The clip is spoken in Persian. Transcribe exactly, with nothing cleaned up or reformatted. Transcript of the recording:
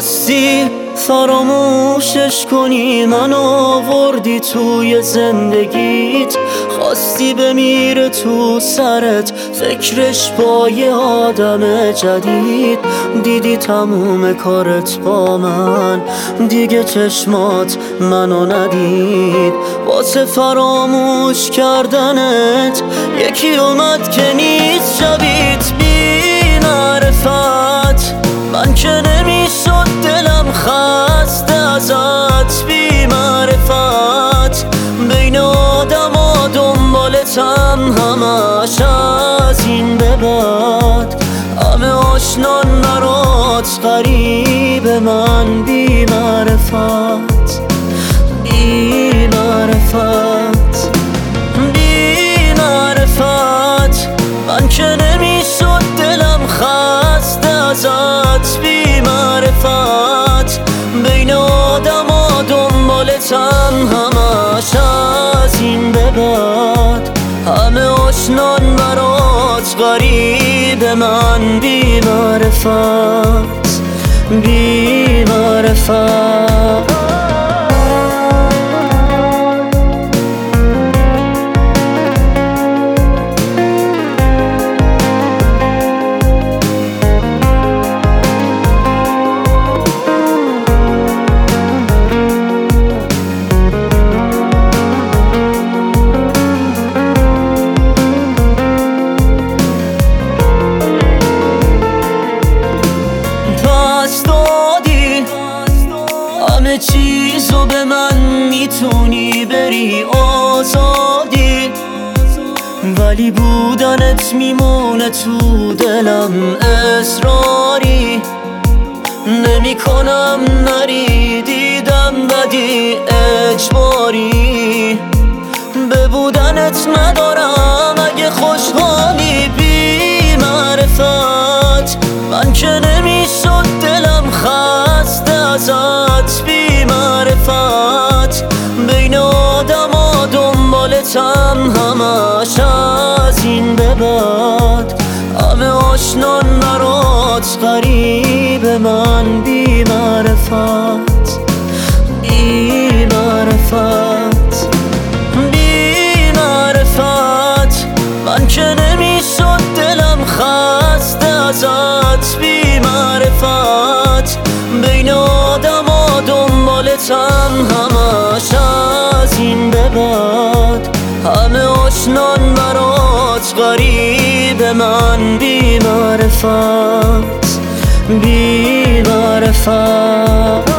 خواستی فراموشش کنی، من آوردی توی زندگیت. خواستی بمیره تو سرت فکرش با یه آدم جدید. دیدی تموم کارت با من دیگه چشمات منو ندید. واسه فراموش کردنت یکی اومد که نیست شبیت. بی معرفت من که نمیشد دلم خسته ازت. بی معرفت بین آدم ها دنبالتم همش از این به بعد. همه آشنان برات غریب من. بی معرفت بی معرفت بی معرفت من که نمیشد دلم خسته ازت. بی معرفت بین آدم ها دنبالتم همش از این به بعد. همه آشنان برات غریب من. بی معرفت بی معرفت همه چیزو به من میتونی بری آزادی، ولی بودنت میمونه تو دلم اصراری. نمی کنم نری، دیدم بدی اجباری. به بودنت ندارم اگه خوشحالی. بی معرفت من که نمیشد دلم خسته ازت. بی معرفت بین آدم ها دنبالتم همش از این به بعد. همه آشنان برات غریب من. بی معرفت بی معرفت بی معرفت من که نمیشد دلم خسته ازت. بی معرفت بین آدم ها دنبالتم همش از این به بعد. همه آشنان برات غریب من. بی معرفت بی معرفت